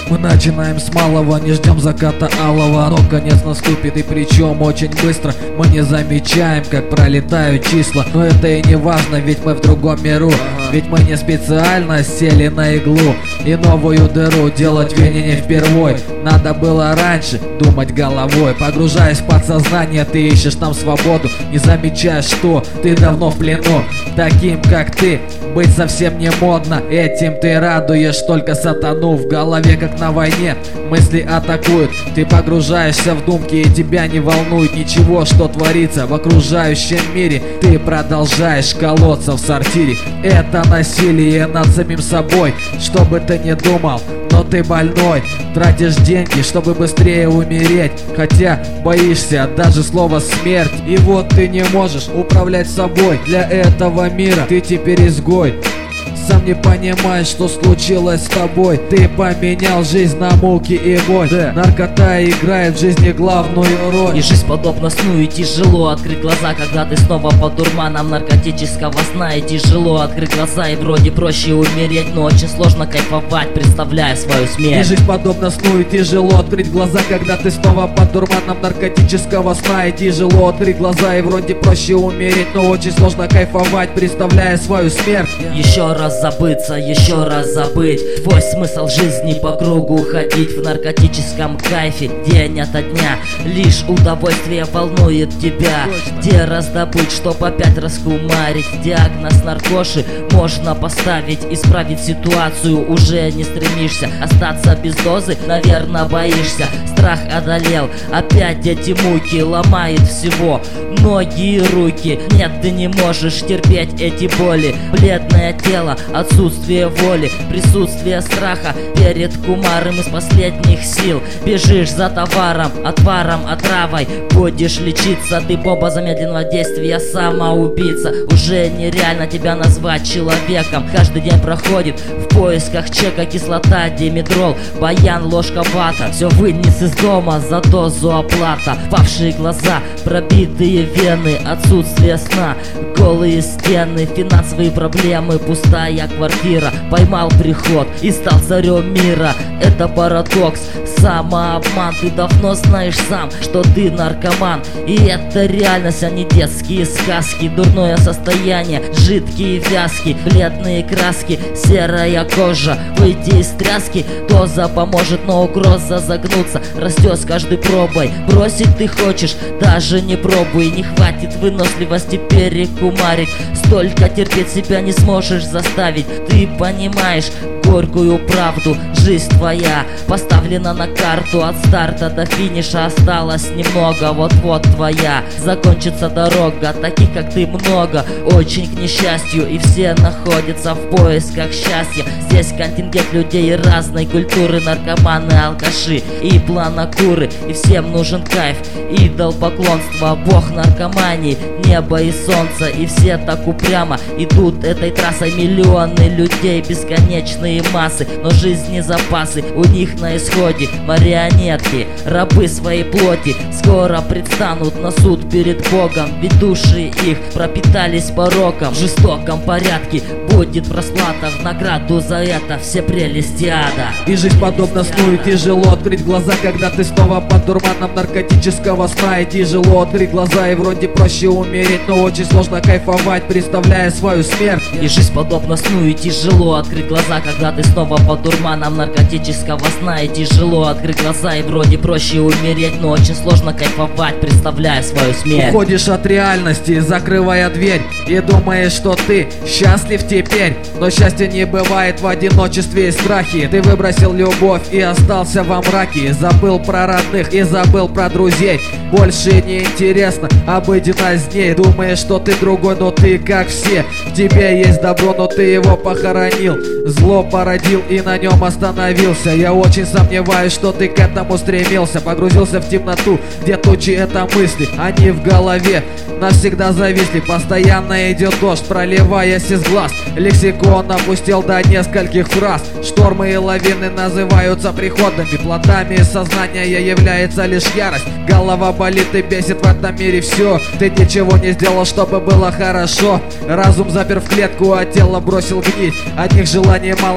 Мы начинаем с малого, не ждем заката алого, но конец наступит, и причем очень быстро. Мы не замечаем, как пролетают числа, но это и не важно, ведь мы в другом миру. Ведь мы не специально сели на иглу и новую дыру делать вене не впервой. Надо было раньше думать головой. Погружаясь в подсознание, ты ищешь там свободу, не замечая, что ты давно в плену. Таким как ты быть совсем не модно, этим ты радуешь только сатану. В голове как на войне мысли атакуют, ты погружаешься в думки, и тебя не волнует ничего, что творится в окружающем мире. Ты продолжаешь колоться в сортире. Это насилие над самим собой. Что бы ты ни думал, но ты больной. Тратишь деньги, чтобы быстрее умереть, хотя боишься даже слова смерть. И вот ты не можешь управлять собой. Для этого мира ты теперь изгой. Сам не понимаешь, что случилось с тобой. Ты поменял жизнь на муки и боль. Наркота играет в жизни главную роль. И жизнь подобна сну, и тяжело открыть глаза, когда ты снова под дурманом наркотического сна. И тяжело открыть глаза, и вроде проще умереть, но очень сложно кайфовать, представляя свою смерть. И жизнь подобна сну, и тяжело открыть глаза, когда ты снова под дурманом наркотического сна. И тяжело открыть глаза, и вроде проще умереть, но очень сложно кайфовать, представляя свою смерть. Еще раз забыться, еще раз забыть. Твой смысл жизни по кругу ходить в наркотическом кайфе день ото дня. Лишь удовольствие волнует тебя. Где раздобыть, чтоб опять раскумарить? Диагноз наркоши можно поставить, исправить ситуацию уже не стремишься. Остаться без дозы, наверное, боишься. Страх одолел, опять эти муки, ломает всего ноги и руки. Нет, ты не можешь терпеть эти боли. Бледное тело, отсутствие воли, присутствие страха перед кумаром из последних сил. Бежишь за товаром, отваром, отравой, будешь лечиться. Ты бомба замедленного действия, самоубийца. Уже нереально тебя назвать человеком. Каждый день проходит в поисках чека, кислота, димедрол, баян, ложка вата. Все вынес из дома, за дозу оплата. Павшие глаза, пробитые вены, отсутствие сна, голые стены, финансовые проблемы, пустая квартира. Поймал приход и стал царем мира. Это парадокс, самообман. Ты давно знаешь сам, что ты наркоман. И это реальность, а не детские сказки. Дурное состояние, жидкие вязки, бледные краски, серая кожа. Выйти из тряски, доза поможет, но угроза загнуться растет с каждой пробой. Бросить ты хочешь, даже не пробуй. Не хватит выносливости перекумарить. Столько терпеть себя не сможешь заставить. Ты понимаешь горькую правду. Жизнь твоя поставлена на карту. От старта до финиша осталось немного. Вот-вот твоя закончится дорога. Таких как ты много, очень к несчастью. И все находятся в поисках счастья. Здесь контингент людей разной культуры. Наркоманы, алкаши и планокуры. И всем нужен кайф, идол поклонства, бог наркомании, небо и солнце. И все так упрямо идут этой трассой. Миллионы людей, бесконечные массы, но жизни запасы у них на исходе. Марионетки, рабы своей плоти, скоро предстанут на суд перед Богом. Ведь души их пропитались пороком. В жестоком порядке будет расплата в награду за это, все прелести ада. И жизнь подобна сну, и тяжело открыть глаза, когда ты снова под дурманом наркотического сна. И тяжело открыть глаза, и вроде проще умереть, но очень сложно кайфовать, представляя свою смерть. И жизнь подобна сну, и тяжело открыть глаза, когда ты снова под дурманом наркотического сна. И тяжело открыть глаза, и вроде проще умереть, но очень сложно кайфовать, представляя свою смерть. Уходишь от реальности, закрывая дверь, и думаешь, что ты счастлив теперь. Но счастья не бывает в одиночестве и страхе. Ты выбросил любовь и остался во мраке. Забыл про родных и забыл про друзей. Больше не интересно обыденность дней. Думаешь, что ты другой, но ты как все. В тебе есть добро, но ты его похоронил. Зло породил и на нем остановился. Я очень сомневаюсь, что ты к этому стремился. Погрузился в темноту, где тучи — это мысли. Они в голове навсегда зависли. Постоянно идет дождь, проливаясь из глаз. Лексикон опустил до нескольких фраз. Штормы и лавины называются приходами. Плодами сознания является лишь ярость. Голова болит и бесит в этом мире все. Ты ничего не сделал, чтобы было хорошо. Разум запер в клетку, а тело бросил гнить. Одних желаний мало,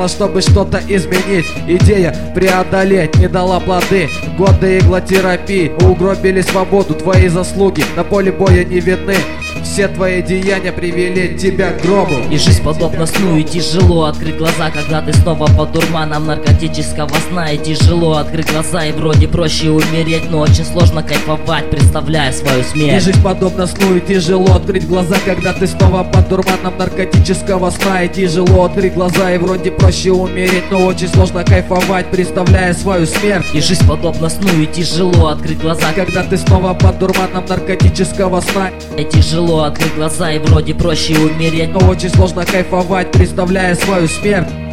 сделала, чтобы что-то изменить. Идея преодолеть не дала плоды. Годы иглотерапии угробили свободу. Твои заслуги на поле боя не видны. Все твои деяния привели тебя к гробу. И жизнь подобна сну, и тяжело открыть глаза, когда ты снова под дурманом наркотического сна. И тяжело открыть глаза, и вроде проще умереть, но очень сложно кайфовать, представляя свою И смерть. жизнь подобна сну, и тяжело открыть глаза, когда ты снова под дурманом наркотического сна. И тяжело открыть глаза, и вроде проще умереть, но очень сложно кайфовать, представляя свою смерть. И жизнь подобна сну, и тяжело открыть глаза, Когда ты снова под дурманом наркотического сна. и тяжело открыть глаза, и вроде проще умереть, Но очень сложно кайфовать, представляя свою смерть.